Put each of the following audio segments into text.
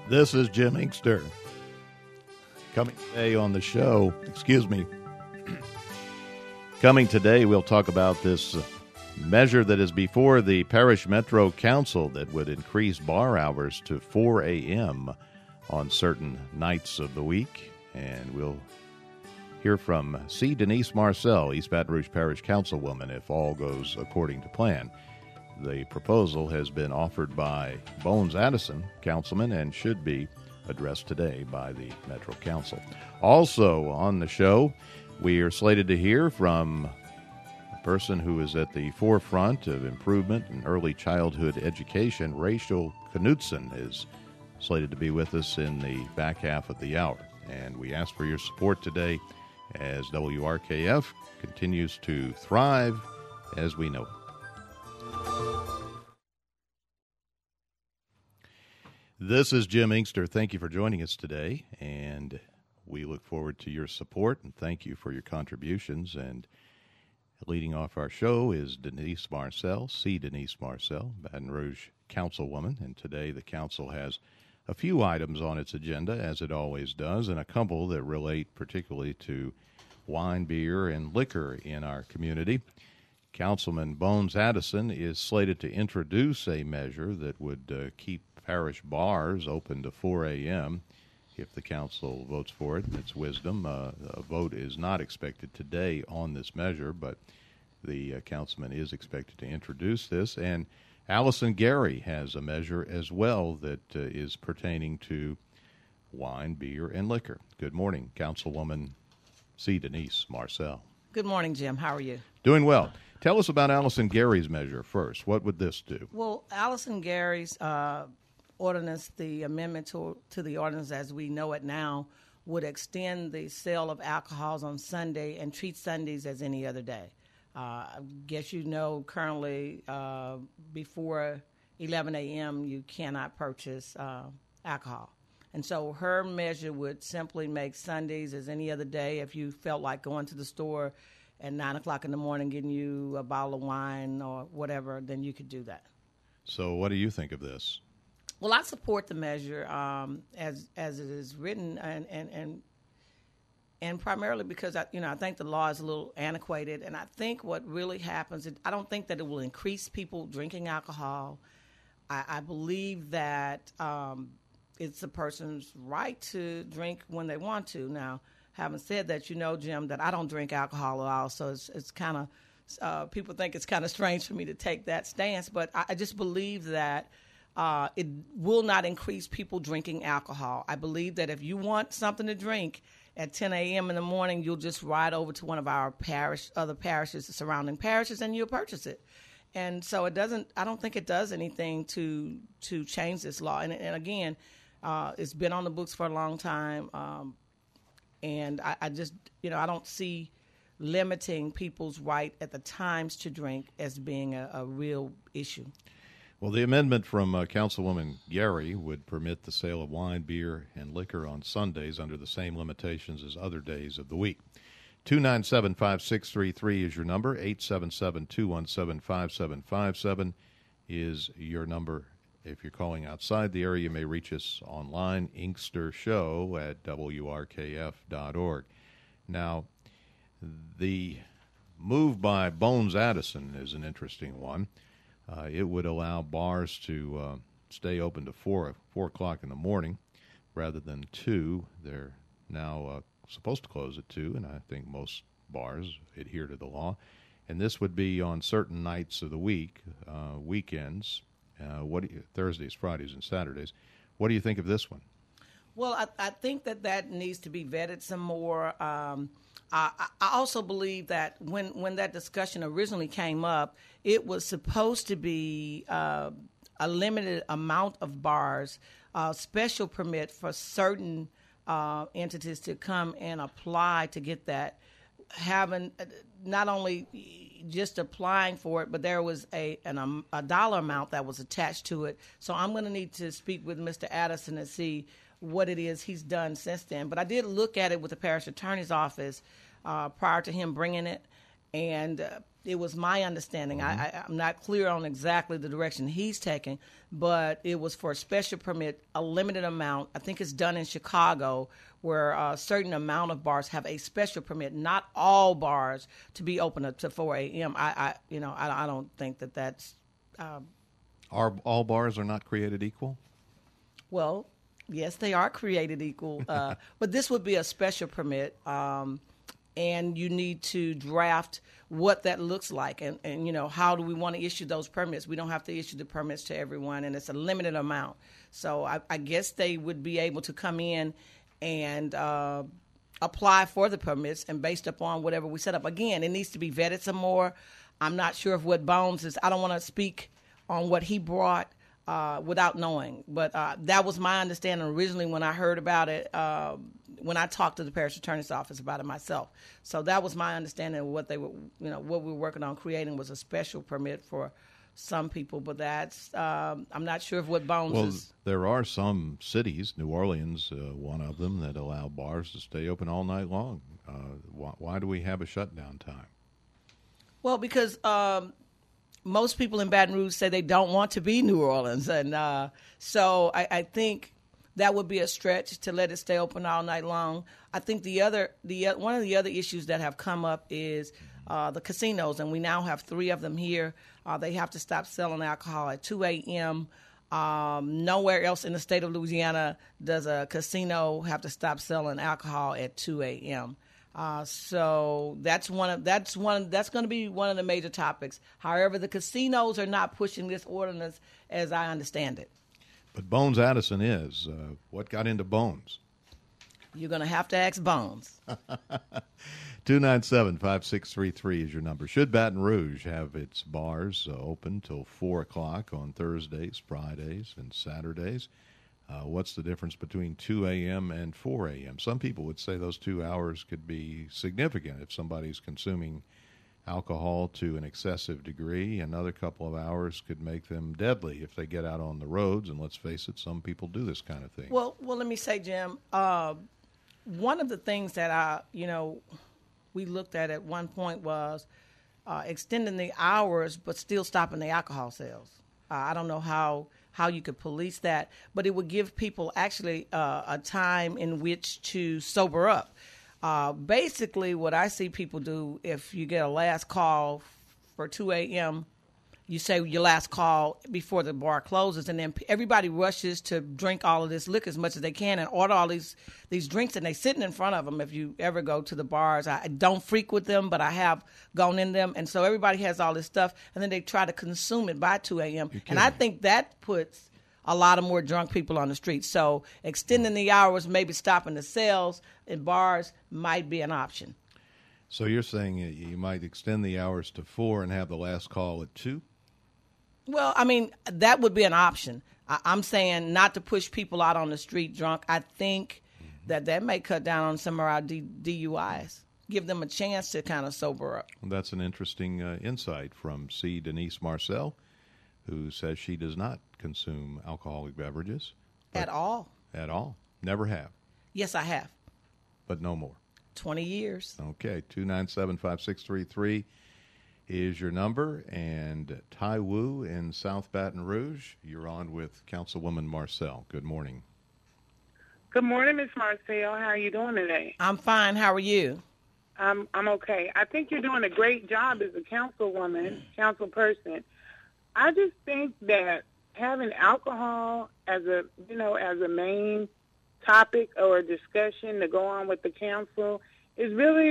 This is Jim Inkster. Coming today on the show, Coming today, we'll talk about this measure that is before the Parish Metro Council that would increase bar hours to 4 a.m. on certain nights of the week. And we'll hear from C. Denise Marcel, East Baton Rouge Parish Councilwoman, if all goes according to plan. The proposal has been offered by Bones Addison, councilman, and should be addressed today by the Metro Council. Also on the show, we are slated to hear from a person who is at the forefront of improvement in early childhood education. Rachel Knudsen is slated to be with us in the back half of the hour. And we ask for your support today as WRKF continues to thrive as we know it. This is Jim Inkster. Thank you for joining us today, and we look forward to your support, and thank you for your contributions. And leading off our show is Denise Marcel, C. Denise Marcel, Baton Rouge Councilwoman, and today the council has a few items on its agenda, as it always does, and a couple that relate particularly to wine, beer, and liquor in our community. Councilman Bones Addison is slated to introduce a measure that would keep parish bars open to 4 a.m. if the council votes for it. It's wisdom. A vote is not expected today on this measure, but the councilman is expected to introduce this. And Allison Gary has a measure as well that is pertaining to wine, beer, and liquor. Good morning, Councilwoman C. Denise Marcel. Good morning, Jim. How are you? Doing well. Tell us about Allison Gary's measure first. What would this do? Well, Allison Gary's ordinance, the amendment to the ordinance as we know it now, would extend the sale of alcohols on Sunday and treat Sundays as any other day. I guess you know currently before 11 a.m. you cannot purchase alcohol. And so her measure would simply make Sundays as any other day. If you felt like going to the store at 9 o'clock in the morning getting you a bottle of wine or whatever, then you could do that. So what do you think of this? Well, I support the measure as it is written, and primarily because I think the law is a little antiquated, and I think what really happens, I don't think that it will increase people drinking alcohol. I believe that it's a person's right to drink when they want to. Now, having said that, Jim, that I don't drink alcohol at all, so it's kind of people think it's kind of strange for me to take that stance, but I just believe that it will not increase people drinking alcohol. I believe that if you want something to drink at 10 a.m. in the morning, you'll just ride over to one of our other parishes, the surrounding parishes, and you'll purchase it. And so I don't think it does anything to change this law. And again, it's been on the books for a long time. And I just, I don't see limiting people's right at the times to drink as being a real issue. Well, the amendment from Councilwoman Gary would permit the sale of wine, beer, and liquor on Sundays under the same limitations as other days of the week. 297-5633 is your number. 877-217-5757 is your number. If you're calling outside the area, you may reach us online, inkstershow@wrkf.org. Now, the move by Bones Addison is an interesting one. It would allow bars to stay open to 4 o'clock in the morning rather than 2. They're now supposed to close at 2, and I think most bars adhere to the law. And this would be on certain nights of the week, weekends, Thursdays, Fridays, and Saturdays. What do you think of this one? Well, I think that needs to be vetted some more. I also believe that when that discussion originally came up, it was supposed to be a limited amount of bars, special permit for certain entities to come and apply to get that. Having not only just applying for it, but there was a dollar amount that was attached to it. So I'm going to need to speak with Mr. Addison and see what it is he's done since then. But I did look at it with the parish attorney's office prior to him bringing it, and It was my understanding. I'm not clear on exactly the direction he's taking, but it was for a special permit, a limited amount. I think it's done in Chicago, where a certain amount of bars have a special permit. Not all bars to be open up to 4 a.m. I don't think that that's. All bars are not created equal? Well, yes, they are created equal, but this would be a special permit. And you need to draft what that looks like, and how do we want to issue those permits? We don't have to issue the permits to everyone, and it's a limited amount. So I guess they would be able to come in and apply for the permits, and based upon whatever we set up. Again, it needs to be vetted some more. I'm not sure of what Bones is. I don't want to speak on what he brought without knowing, but that was my understanding originally when I heard about it. When I talked to the parish attorney's office about it myself. So that was my understanding of what they were, what we were working on creating was a special permit for some people, but that's, I'm not sure of what Bones is. There are some cities, New Orleans, one of them, that allow bars to stay open all night long. Why do we have a shutdown time? Well, because most people in Baton Rouge say they don't want to be New Orleans. And so I think that would be a stretch to let it stay open all night long. I think one of the other issues that have come up is the casinos, and we now have 3 of them here. They have to stop selling alcohol at 2 a.m. Nowhere else in the state of Louisiana does a casino have to stop selling alcohol at 2 a.m. So that's going to be one of the major topics. However, the casinos are not pushing this ordinance as I understand it. But Bones Addison is. What got into Bones? You're going to have to ask Bones. 297-5633 is your number. Should Baton Rouge have its bars open till 4 o'clock on Thursdays, Fridays, and Saturdays? What's the difference between 2 a.m. and 4 a.m.? Some people would say those 2 hours could be significant if somebody's consuming alcohol to an excessive degree. Another couple of hours could make them deadly if they get out on the roads, and let's face it, some people do this kind of thing. Well, let me say, Jim, one of the things that we looked at one point was extending the hours but still stopping the alcohol sales. I don't know how you could police that, but it would give people actually a time in which to sober up. Basically, what I see people do, if you get a last call for 2 a.m., you say your last call before the bar closes, and then everybody rushes to drink all of this liquor as much as they can and order all these drinks, and they're sitting in front of them. If you ever go to the bars, I don't frequent them, but I have gone in them, and so everybody has all this stuff, and then they try to consume it by 2 a.m., and I think that puts a lot of more drunk people on the street. So extending the hours, maybe stopping the sales in bars might be an option. So you're saying you might extend the hours to 4 and have the last call at 2? Well, I mean, that would be an option. I'm saying not to push people out on the street drunk. I think that may cut down on some of our DUIs, give them a chance to kind of sober up. Well, that's an interesting insight from C. Denise Marcel, who says she does not consume alcoholic beverages. At all. At all. Never have. Yes, I have. But no more. 20 years. Okay, 297-5633 is your number. And Tai Wu in South Baton Rouge, you're on with Councilwoman Marcel. Good morning. Good morning, Ms. Marcel. How are you doing today? I'm fine. How are you? I'm okay. I think you're doing a great job as a councilwoman, councilperson. I just think that having alcohol as a main topic or a discussion to go on with the council is really,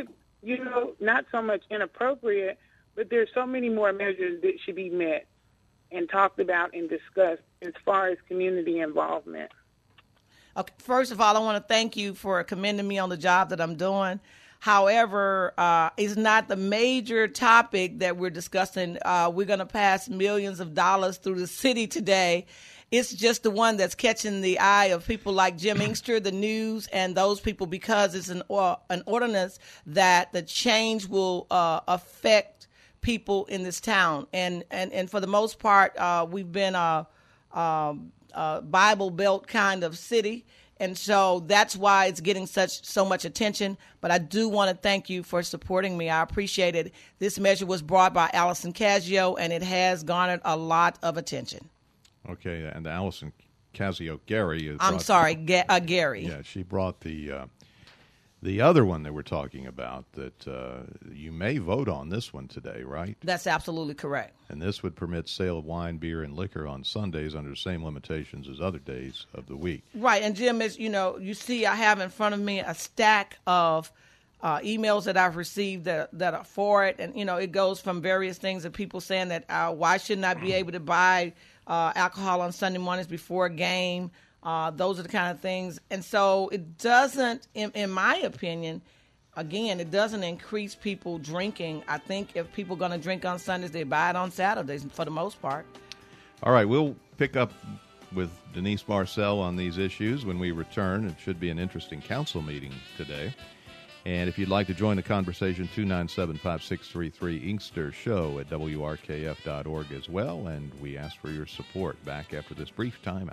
not so much inappropriate, but there's so many more measures that should be met and talked about and discussed as far as community involvement. Okay, first of all, I want to thank you for commending me on the job that I'm doing. However, it's not the major topic that we're discussing. We're going to pass millions of dollars through the city today. It's just the one that's catching the eye of people like Jim Inkster, the news, and those people, because it's an ordinance that the change will affect people in this town. And for the most part, we've been a Bible Belt kind of city. And so that's why it's getting so much attention. But I do want to thank you for supporting me. I appreciate it. This measure was brought by Allison Casio, and it has garnered a lot of attention. Okay, and Allison Casio-Gary. I'm sorry, Gary. Yeah, she brought the other one that we're talking about that you may vote on this one today, right? That's absolutely correct. And this would permit sale of wine, beer, and liquor on Sundays under the same limitations as other days of the week. Right, and Jim, as you see, I have in front of me a stack of emails that I've received that are for it, and it goes from various things of people saying that why shouldn't I be able to buy alcohol on Sunday mornings before a game? Those are the kind of things. And so it doesn't, in my opinion, again, it doesn't increase people drinking. I think if people are going to drink on Sundays, they buy it on Saturdays for the most part. All right, we'll pick up with Denise Marcel on these issues when we return. It should be an interesting council meeting today. And if you'd like to join the conversation, 297-5633 Inkster Show at WRKF.org as well. And we ask for your support. Back after this brief timeout.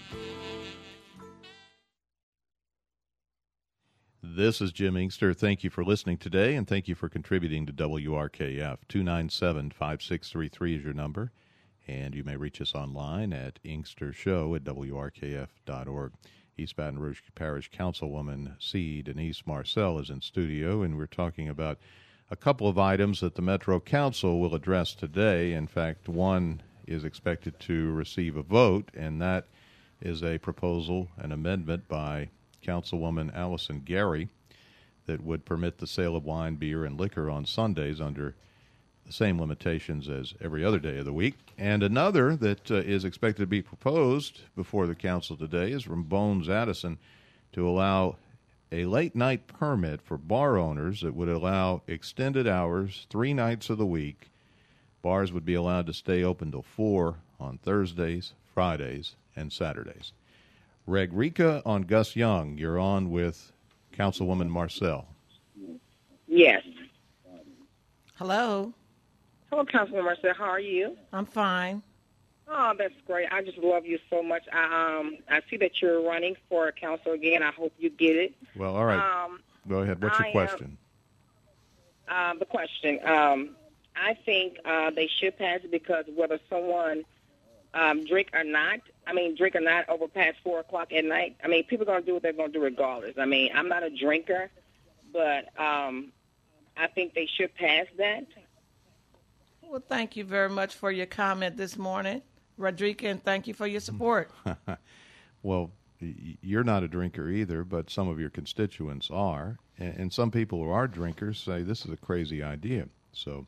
This is Jim Inkster. Thank you for listening today, and thank you for contributing to WRKF. 297-5633 is your number, and you may reach us online at inkstershow at WRKF.org. East Baton Rouge Parish Councilwoman C. Denise Marcel is in studio, and we're talking about a couple of items that the Metro Council will address today. In fact, one is expected to receive a vote, and that is a proposal, an amendment by Councilwoman Allison Gary that would permit the sale of wine, beer, and liquor on Sundays under the same limitations as every other day of the week. And another that is expected to be proposed before the council today is from Bones Addison to allow a late-night permit for bar owners that would allow extended hours 3 nights of the week. Bars would be allowed to stay open till 4 on Thursdays, Fridays, and Saturdays. Reg Rika on Gus Young. You're on with Councilwoman Marcel. Yes. Hello. Hello, Councilwoman Marcel. How are you? I'm fine. Oh, that's great. I just love you so much. I see that you're running for council again. I hope you get it. Well, all right. Go ahead. What's your question? The question. I think they should pass it because whether someone drink or not over past 4 o'clock at night, people are going to do what they're going to do regardless. I'm not a drinker, but I think they should pass that. Well, thank you very much for your comment this morning, Rodrika, and thank you for your support. Well, you're not a drinker either, but some of your constituents are. And some people who are drinkers say this is a crazy idea. So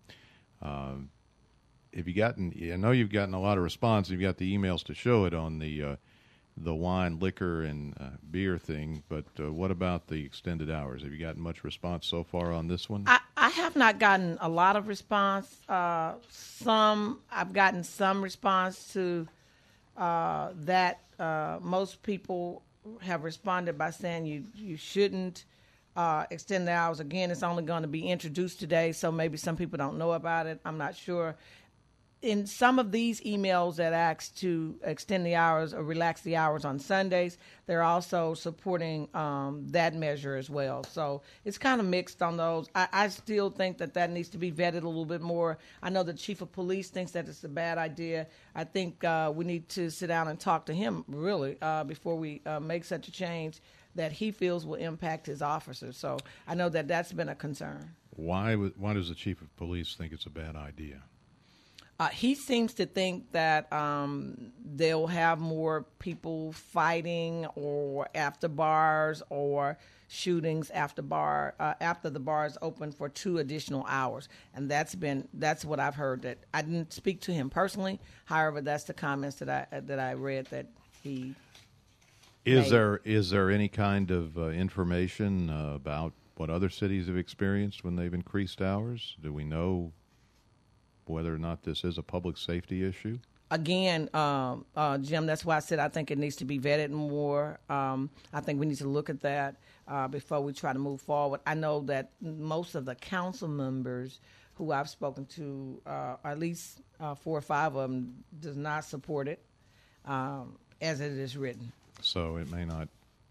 I know you've gotten a lot of response. You've got the emails to show it on the wine, liquor, and beer thing. But what about the extended hours? Have you gotten much response so far on this one? I have not gotten a lot of response. I've gotten some response to that. Most people have responded by saying you shouldn't extend the hours. Again, it's only going to be introduced today, so maybe some people don't know about it. I'm not sure. In some of these emails that ask to extend the hours or relax the hours on Sundays, they're also supporting that measure as well. So it's kind of mixed on those. I still think that needs to be vetted a little bit more. I know the chief of police thinks that it's a bad idea. I think we need to sit down and talk to him, really, before we make such a change that he feels will impact his officers. So I know that's been a concern. Why does the chief of police think it's a bad idea? He seems to think that they'll have more people fighting or after bars or shootings after the bars open for 2 additional hours, and that's what I've heard. That I didn't speak to him personally. However, that's the comments that I read that he. Is there any kind of information about what other cities have experienced when they've increased hours? Do we know whether or not this is a public safety issue? Again, Jim, that's why I said I think it needs to be vetted more. I think we need to look at that before we try to move forward. I know that most of the council members who I've spoken to, at least 4 or 5 of them, does not support it as it is written. So it may not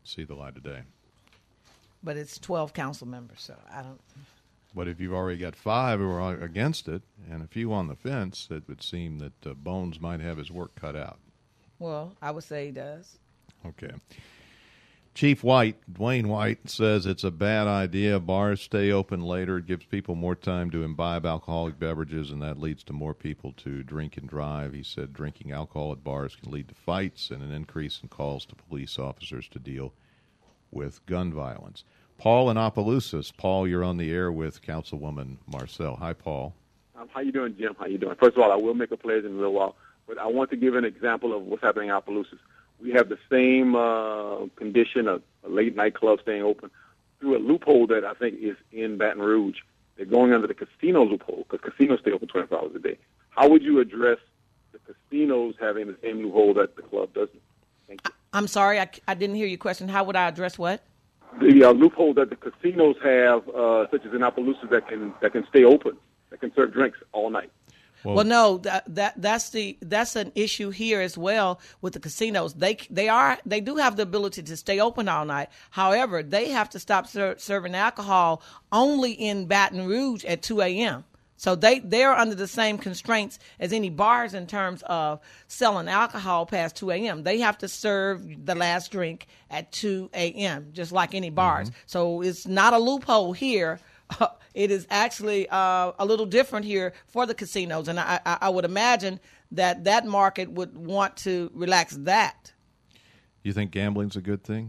see the light of day. But it's 12 council members, so I don't. But if you've already got 5 who are against it and a few on the fence, it would seem that Bones might have his work cut out. Well, I would say he does. Okay. Chief White, Dwayne White, says it's a bad idea. Bars stay open later. It gives people more time to imbibe alcoholic beverages, and that leads to more people to drink and drive. He said drinking alcohol at bars can lead to fights and an increase in calls to police officers to deal with gun violence. Paul in Opelousas. Paul, you're on the air with Councilwoman Marcel. Hi, Paul. How you doing, Jim? How you doing? First of all, I will make a pledge in a little while, but I want to give an example of what's happening in Opelousas. We have the same condition of a late night club staying open through a loophole that I think is in Baton Rouge. They're going under the casino loophole because casinos stay open 24 hours a day. How would you address the casinos having the same loophole that the club doesn't? Thank you. I'm sorry, I didn't hear your question. How would I address what? The loophole that the casinos have, such as in Opelousas, that can stay open, that can serve drinks all night. Well, no, that's an issue here as well with the casinos. They do have the ability to stay open all night. However, they have to stop serving alcohol only in Baton Rouge at 2 a.m. So they're under the same constraints as any bars in terms of selling alcohol past 2 a.m. They have to serve the last drink at 2 a.m., just like any bars. Mm-hmm. So it's not a loophole here. It is actually a little different here for the casinos, and I would imagine that market would want to relax that. You think gambling's a good thing?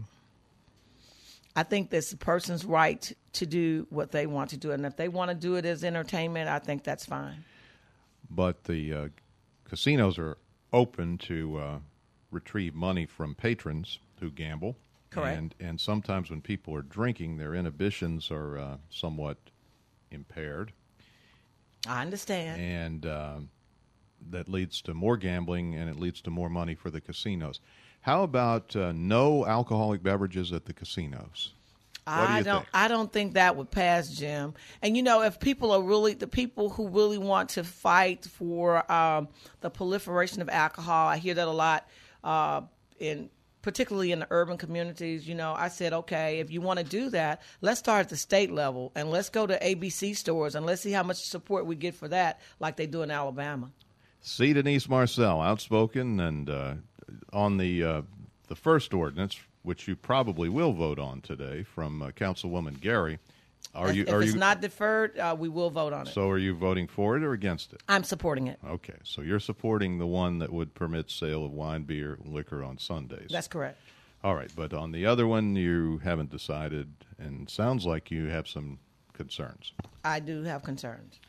I think that's a person's right to do what they want to do, and if they want to do it as entertainment, I think that's fine. But the casinos are open to retrieve money from patrons who gamble. Correct. And sometimes when people are drinking, their inhibitions are somewhat impaired. I understand. And that leads to more gambling, and it leads to more money for the casinos. How about no alcoholic beverages at the casinos? I don't think that would pass, Jim. And if people are really the people who really want to fight for the proliferation of alcohol, I hear that a lot particularly in the urban communities. I said, okay, if you want to do that, let's start at the state level and let's go to ABC stores and let's see how much support we get for that, like they do in Alabama. C. Denise Marcel, outspoken, and on the first ordinance, which you probably will vote on today, from Councilwoman Gary. If it's not deferred, we will vote on it. So are you voting for it or against it? I'm supporting it. Okay, so you're supporting the one that would permit sale of wine, beer, and liquor on Sundays. That's correct. All right, but on the other one, you haven't decided, and sounds like you have some concerns. I do have concerns.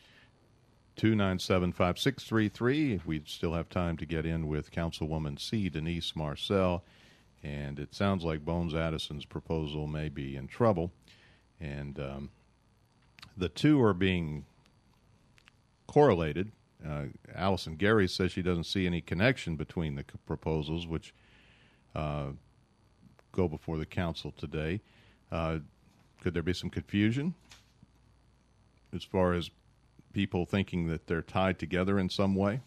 297-5633, if we still have time to get in with Councilwoman C. Denise Marcel. And it sounds like Bones Addison's proposal may be in trouble. And the two are being correlated. Allison Gary says she doesn't see any connection between the proposals, which go before the council today. Could there be some confusion as far as people thinking that they're tied together in some way?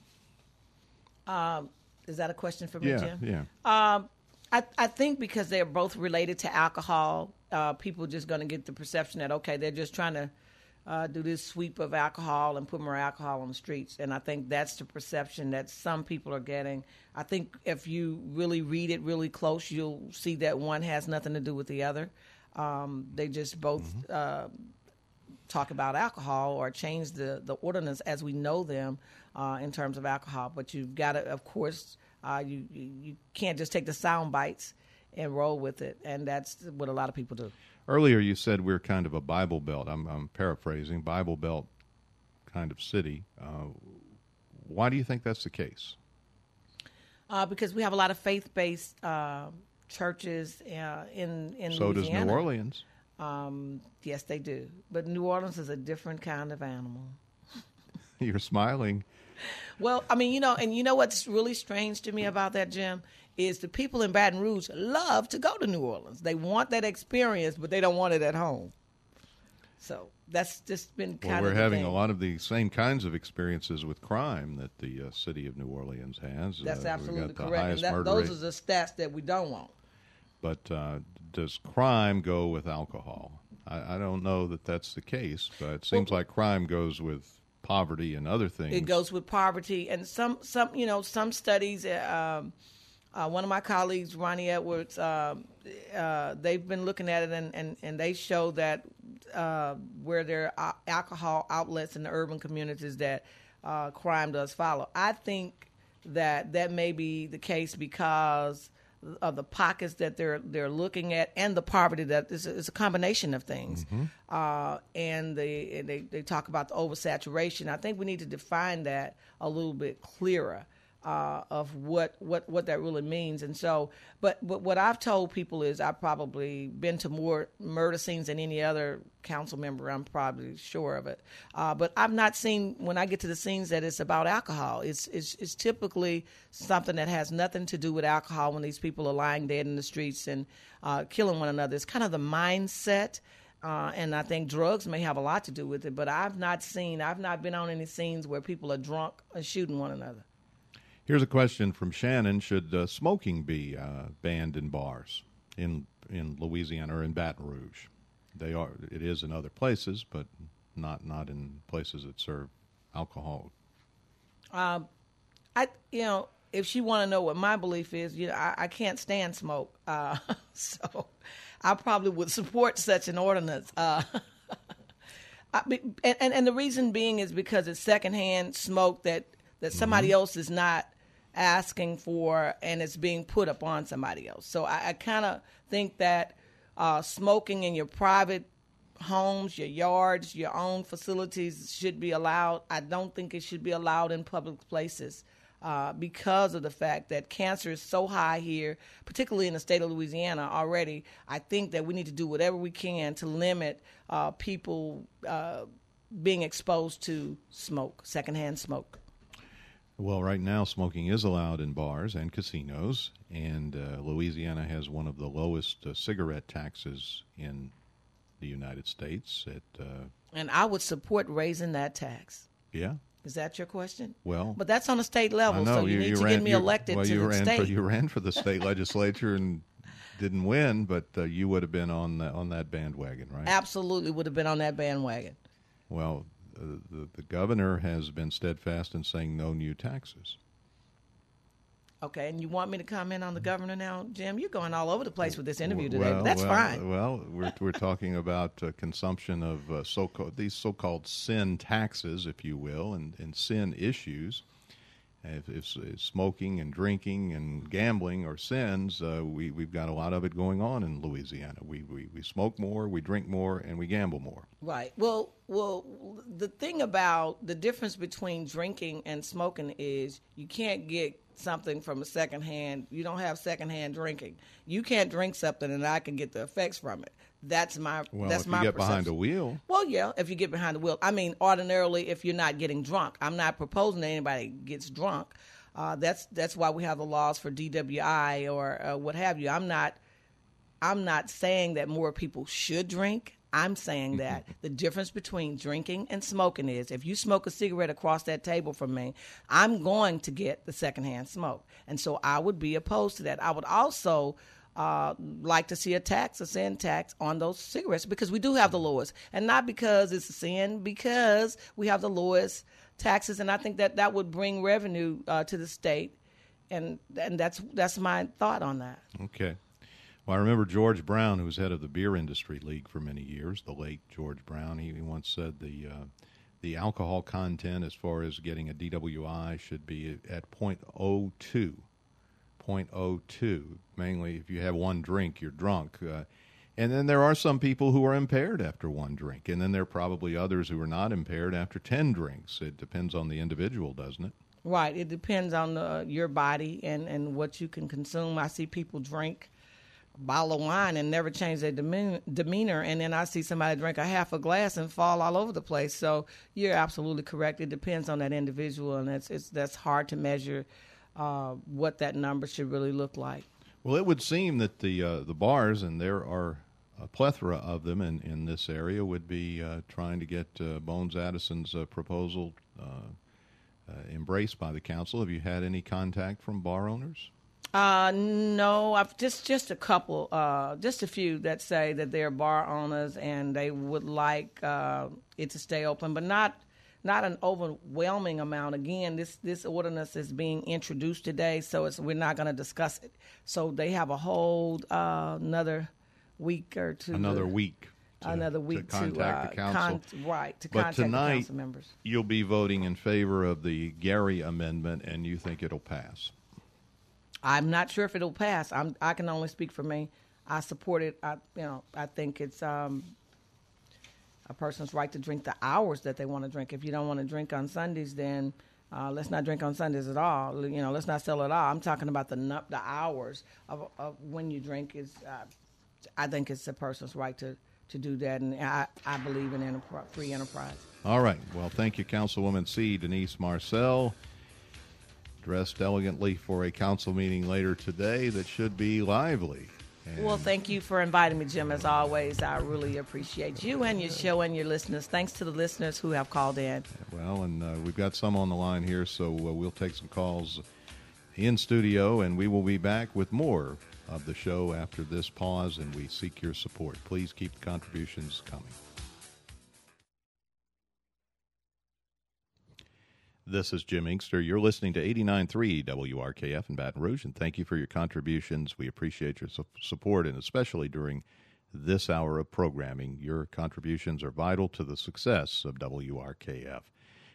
Is that a question for me, Jim? Yeah. I think because they're both related to alcohol, people are just going to get the perception that, okay, they're just trying to do this sweep of alcohol and put more alcohol on the streets. And I think that's the perception that some people are getting. I think if you really read it really close, you'll see that one has nothing to do with the other. They just both talk about alcohol or change the ordinance as we know them in terms of alcohol. But you've got to, of course, you can't just take the sound bites and roll with it, and that's what a lot of people do. Earlier you said we're kind of a Bible Belt. I'm paraphrasing, Bible Belt kind of city. Why do you think that's the case? Because we have a lot of faith-based churches in so Louisiana. Does New Orleans. Yes, they do. But New Orleans is a different kind of animal. You're smiling. Well, I mean, and you know what's really strange to me about that, Jim, is the people in Baton Rouge love to go to New Orleans. They want that experience, but they don't want it at home. So that's just been kind of we're having a lot of the same kinds of experiences with crime that the city of New Orleans has. That's absolutely correct. And those are the stats that we don't want. But does crime go with alcohol? I don't know that that's the case, but it seems like crime goes with poverty and other things. It goes with poverty, and some studies. One of my colleagues, Ronnie Edwards, they've been looking at it, and they show that where there are alcohol outlets in the urban communities, that crime does follow. I think that may be the case because of the pockets that they're looking at, and the poverty that is a combination of things. And they talk about the oversaturation. I think we need to define that a little bit clearer. Of what that really means. And so, but what I've told people is I've probably been to more murder scenes than any other council member. I'm probably sure of it. But I've not seen, when I get to the scenes, that it's about alcohol. It's typically something that has nothing to do with alcohol when these people are lying dead in the streets and killing one another. It's kind of the mindset. And I think drugs may have a lot to do with it. But I've not been on any scenes where people are drunk and shooting one another. Here's a question from Shannon. Should smoking be banned in bars in Louisiana or in Baton Rouge? It is in other places, but not in places that serve alcohol. If she want to know what my belief is, I can't stand smoke, so I probably would support such an ordinance. And the reason being is because it's secondhand smoke that somebody else is not asking for, and it's being put upon somebody else. So I kind of think that smoking in your private homes, your yards, your own facilities should be allowed. I don't think it should be allowed in public places because of the fact that cancer is so high here, particularly in the state of Louisiana already. I think that we need to do whatever we can to limit people being exposed to smoke, secondhand smoke. Well, right now smoking is allowed in bars and casinos, and Louisiana has one of the lowest cigarette taxes in the United States. And I would support raising that tax. Yeah. Is that your question? Well, but that's on a state level, so you need to get me elected to the state. You ran for the state legislature and didn't win, but you would have been on that bandwagon, right? Absolutely would have been on that bandwagon. Well, the governor has been steadfast in saying no new taxes. Okay, and you want me to comment on the governor now, Jim? You're going all over the place with this interview today. But that's fine. Well, we're talking about consumption of these so-called sin taxes, if you will, and sin issues. If smoking and drinking and gambling are sins, we've got a lot of it going on in Louisiana. We smoke more, we drink more, and we gamble more. Right. Well, the thing about the difference between drinking and smoking is you can't get something from a secondhand. You don't have secondhand drinking. You can't drink something and I can get the effects from it. That's my well. That's if my you get perception. behind a wheel. Well, yeah. If you get behind the wheel, I mean, ordinarily, if you're not getting drunk, I'm not proposing that anybody gets drunk. That's why we have the laws for DWI or what have you. I'm not saying that more people should drink. I'm saying that the difference between drinking and smoking is if you smoke a cigarette across that table from me, I'm going to get the secondhand smoke. And so I would be opposed to that. I would also like to see a sin tax on those cigarettes because we do have the lowest. And not because it's a sin, because we have the lowest taxes. And I think that would bring revenue to the state. And that's my thought on that. Okay. Well, I remember George Brown, who was head of the Beer Industry League for many years, the late George Brown. He once said the alcohol content as far as getting a DWI should be at 0.02. 0.02. Mainly if you have one drink, you're drunk. And then there are some people who are impaired after one drink. And then there are probably others who are not impaired after 10 drinks. It depends on the individual, doesn't it? Right. It depends on your body and what you can consume. I see people drink a bottle of wine and never change their demeanor, and then I see somebody drink a half a glass and fall all over the place. So you're absolutely correct. It depends on that individual, and that's hard to measure what that number should really look like. Well, it would seem that the bars, and there are a plethora of them in this area, would be trying to get Bones Addison's proposal embraced by the council. Have you had any contact from bar owners? No, I've just a couple, just a few that say that they're bar owners and they would like it to stay open, but not an overwhelming amount. Again, this ordinance is being introduced today, so we're not going to discuss it. So they have a whole another week or two. Another week to contact the council. To but contact tonight, the council members. You'll be voting in favor of the Gary amendment, and you think it'll pass. I'm not sure if it'll pass. I can only speak for me. I support it. I think it's a person's right to drink the hours that they want to drink. If you don't want to drink on Sundays, then let's not drink on Sundays at all. Let's not sell at all. I'm talking about the hours of when you drink. I think it's a person's right to do that, and I believe in free enterprise. All right. Well, thank you, Councilwoman C. Denise Marcel. Dressed elegantly for a council meeting later today that should be lively. Well, thank you for inviting me, Jim. As always, I really appreciate you and your show and your listeners. Thanks to the listeners who have called in. Well, and we've got some on the line here, so we'll take some calls in studio, and we will be back with more of the show after this pause, and we seek your support. Please keep the contributions coming. This is Jim Inkster. You're listening to 89.3 WRKF in Baton Rouge, and thank you for your contributions. We appreciate your support, and especially during this hour of programming. Your contributions are vital to the success of WRKF.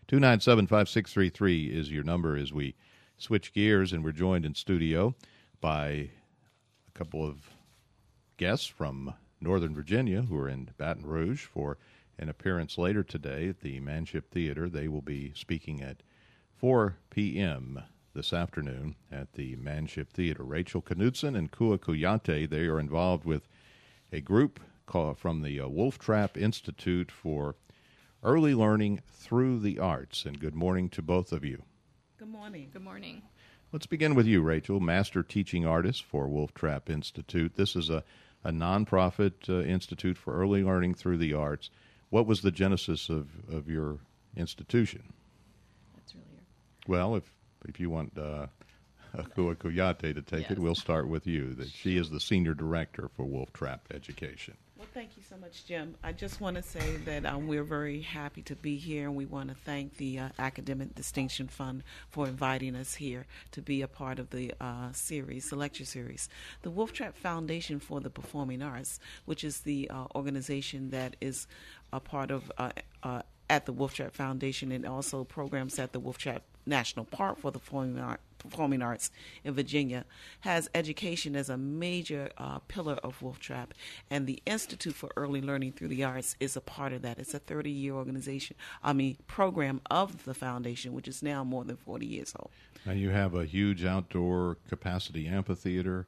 297-5633 is your number as we switch gears, and we're joined in studio by a couple of guests from Northern Virginia who are in Baton Rouge for an appearance later today at the Manship Theater. They will be speaking at 4 p.m. this afternoon at the Manship Theater. Rachel Knudsen and Kua Kuyate, they are involved with a group from the Wolf Trap Institute for Early Learning Through the Arts. And good morning to both of you. Good morning. Good morning. Let's begin with you, Rachel, Master Teaching Artist for Wolf Trap Institute. This is a nonprofit institute for early learning through the arts. What was the genesis of your institution? That's really your... Well, if you want Kua Kuyate to take it, we'll start with you. That she is the Senior Director for Wolf Trap Education. Well, thank you so much, Jim. I just want to say that we're very happy to be here, and we want to thank the Academic Distinction Fund for inviting us here to be a part of the series, the lecture series. The Wolf Trap Foundation for the Performing Arts, which is the organization that is a part of at the Wolf Trap Foundation, and also programs at the Wolf Trap National Park for the Performing Arts in Virginia, has education as a major pillar of Wolf Trap, and the Institute for Early Learning Through the Arts is a part of that. It's a 30-year program of the foundation, which is now more than 40 years old. Now you have a huge outdoor capacity amphitheater,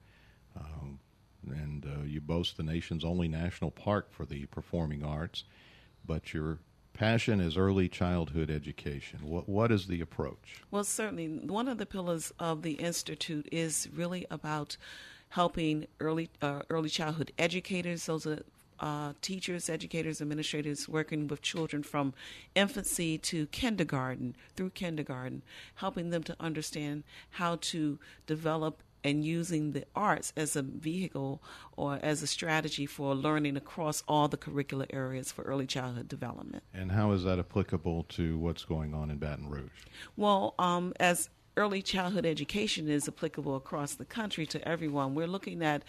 and you boast the nation's only national park for the performing arts, but your passion is early childhood education. What is the approach? Well, certainly, one of the pillars of the Institute is really about helping early childhood educators, those are teachers, educators, administrators working with children from infancy to kindergarten, helping them to understand how to develop and using the arts as a vehicle or as a strategy for learning across all the curricular areas for early childhood development. And how is that applicable to what's going on in Baton Rouge? Well, as early childhood education is applicable across the country to everyone, we're looking at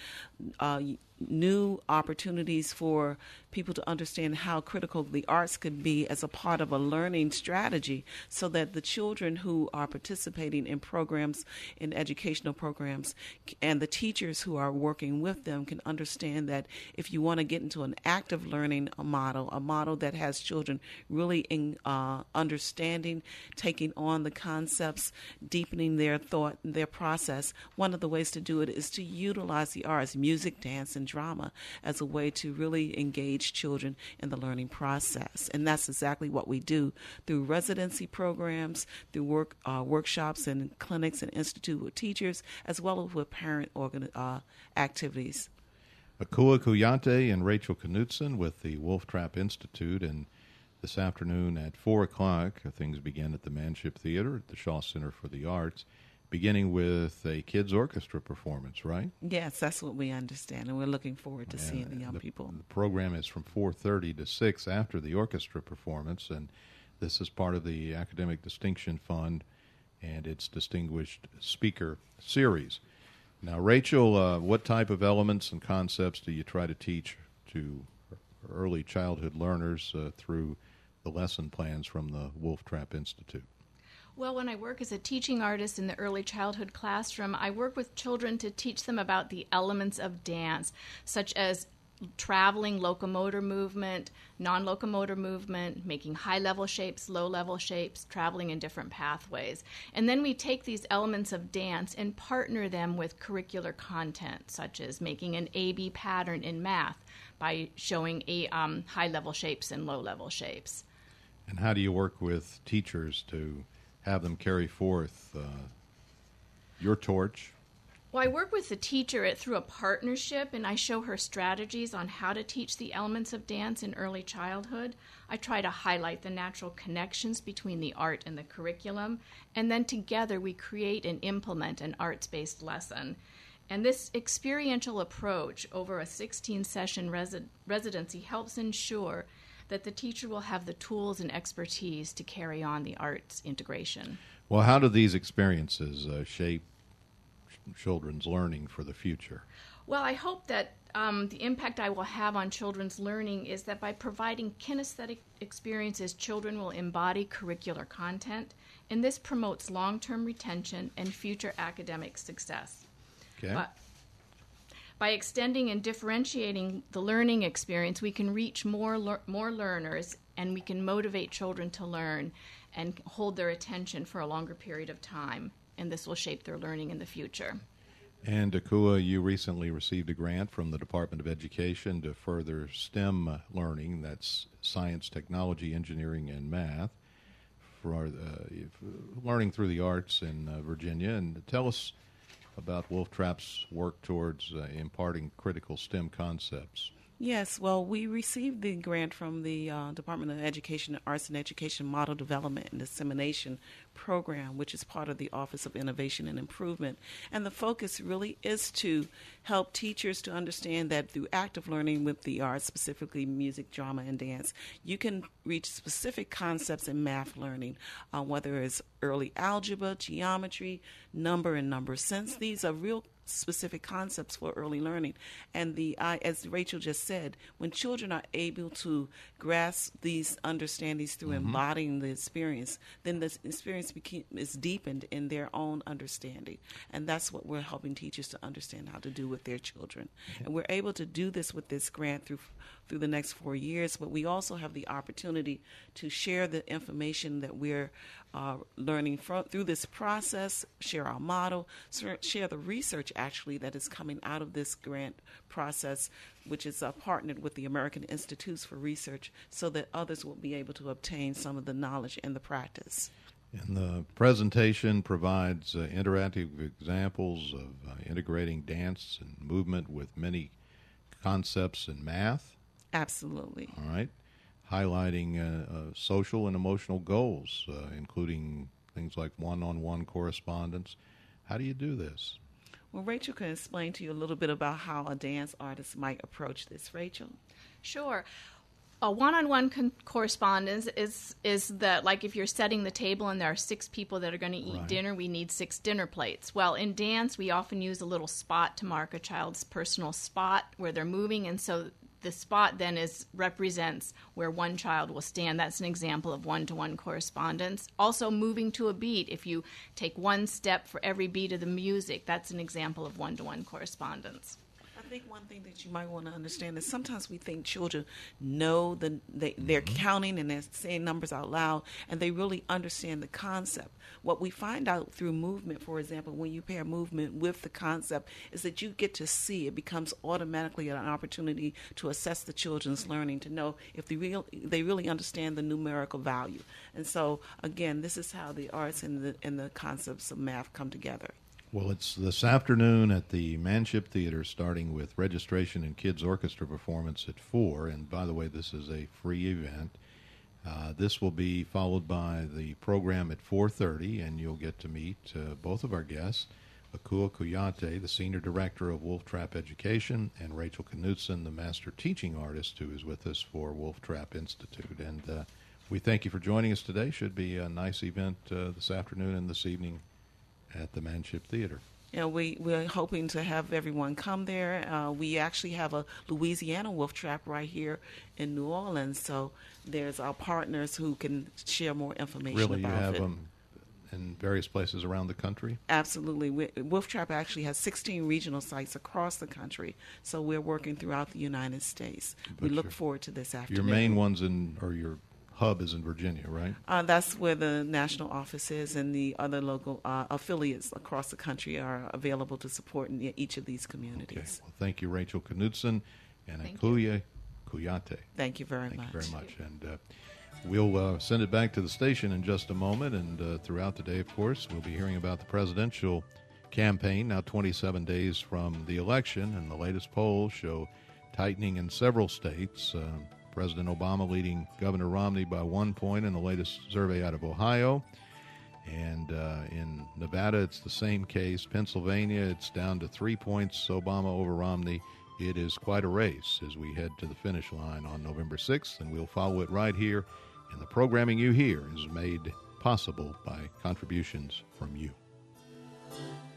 new opportunities for people to understand how critical the arts could be as a part of a learning strategy, so that the children who are participating in programs, in educational programs, and the teachers who are working with them can understand that if you want to get into an active learning model, a model that has children really in understanding, taking on the concepts, deepening their thought, their process, one of the ways to do it is to utilize the arts, music, dance, and drama, as a way to really engage children in the learning process. And that's exactly what we do through residency programs, through workshops and clinics and institute with teachers, as well as with parent activities. Kua Kuyate and Rachel Knudsen with the Wolf Trap Institute, and this afternoon at 4 o'clock, things begin at the Manship Theater at the Shaw Center for the Arts. beginning with a kids' orchestra performance, right? Yes, that's what we understand, and we're looking forward to seeing the young people. The program is from 4:30 to 6 after the orchestra performance, and this is part of the Academic Distinction Fund and its Distinguished Speaker Series. Now, Rachel, what type of elements and concepts do you try to teach to early childhood learners through the lesson plans from the Wolf Trap Institute? Well, when I work as a teaching artist in the early childhood classroom, I work with children to teach them about the elements of dance, such as traveling, locomotor movement, non-locomotor movement, making high-level shapes, low-level shapes, traveling in different pathways. And then we take these elements of dance and partner them with curricular content, such as making an A-B pattern in math by showing high-level shapes and low-level shapes. And how do you work with teachers to have them carry forth your torch? Well, I work with the teacher through a partnership, and I show her strategies on how to teach the elements of dance in early childhood. I try to highlight the natural connections between the art and the curriculum, and then together we create and implement an arts-based lesson. And this experiential approach over a 16-session residency helps ensure that the teacher will have the tools and expertise to carry on the arts integration. Well, how do these experiences shape children's learning for the future? Well, I hope that the impact I will have on children's learning is that by providing kinesthetic experiences, children will embody curricular content, and this promotes long-term retention and future academic success. Okay. By extending and differentiating the learning experience, we can reach more learners, and we can motivate children to learn and hold their attention for a longer period of time, and this will shape their learning in the future. And Akua, you recently received a grant from the Department of Education to further STEM learning, that's science, technology, engineering, and math, for learning through the arts in Virginia. And tell us about Wolf Trap's work towards imparting critical STEM concepts. Yes, well, we received the grant from the Department of Education, Arts and Education Model Development and Dissemination Program, which is part of the Office of Innovation and Improvement. And the focus really is to help teachers to understand that through active learning with the arts, specifically music, drama, and dance, you can reach specific concepts in math learning, whether it's early algebra, geometry, number and number sense. These are real specific concepts for early learning. And as Rachel just said, when children are able to grasp these understandings through embodying the experience, then the experience is deepened in their own understanding. And that's what we're helping teachers to understand how to do with their children. And we're able to do this with this grant through the next 4 years, but we also have the opportunity to share the information that we're learning through this process, share our model, share the research actually that is coming out of this grant process, which is partnered with the American Institutes for Research, so that others will be able to obtain some of the knowledge and the practice. And the presentation provides interactive examples of integrating dance and movement with many concepts in math. Absolutely. All right. Highlighting social and emotional goals, including things like one-on-one correspondence. How do you do this? Well, Rachel can explain to you a little bit about how a dance artist might approach this. Rachel? Sure. A one-on-one correspondence is that, like, if you're setting the table and there are 6 people that are going to eat dinner, we need 6 dinner plates. Well, in dance, we often use a little spot to mark a child's personal spot where they're moving, and so the spot then represents where one child will stand. That's an example of one-to-one correspondence. Also, moving to a beat. If you take one step for every beat of the music, that's an example of one-to-one correspondence. I think one thing that you might want to understand is sometimes we think children know they're counting and they're saying numbers out loud, and they really understand the concept. What we find out through movement, for example, when you pair movement with the concept, is that you get to see. It becomes automatically an opportunity to assess the children's learning, to know if they really understand the numerical value. And so, again, this is how the arts and the concepts of math come together. Well, it's this afternoon at the Manship Theater, starting with registration and kids' orchestra performance at 4. And by the way, this is a free event. This will be followed by the program at 4:30, and you'll get to meet both of our guests, Akua Kuyate, the Senior Director of Wolf Trap Education, and Rachel Knudsen, the Master Teaching Artist who is with us for Wolf Trap Institute. And we thank you for joining us today. Should be a nice event this afternoon and this evening at the Manship Theater. Yeah, we're hoping to have everyone come there. We actually have a Louisiana wolf trap right here in New Orleans, so there's our partners who can share more information about it. Really, you have them in various places around the country? Absolutely. Wolf Trap actually has 16 regional sites across the country, so we're working throughout the United States. We look forward to this afternoon. Your main ones or your hub is in Virginia, right? That's where the national office is, and the other local affiliates across the country are available to support in each of these communities. Okay. Well, thank you, Rachel Knudsen and Akua Kuyate. Thank you very much. Thank you very much. And we'll send it back to the station in just a moment, and throughout the day, of course, we'll be hearing about the presidential campaign, now 27 days from the election, and the latest polls show tightening in several states. President Obama leading Governor Romney by 1 point in the latest survey out of Ohio. And in Nevada, it's the same case. Pennsylvania, it's down to 3 points, Obama over Romney. It is quite a race as we head to the finish line on November 6th, and we'll follow it right here. And the programming you hear is made possible by contributions from you.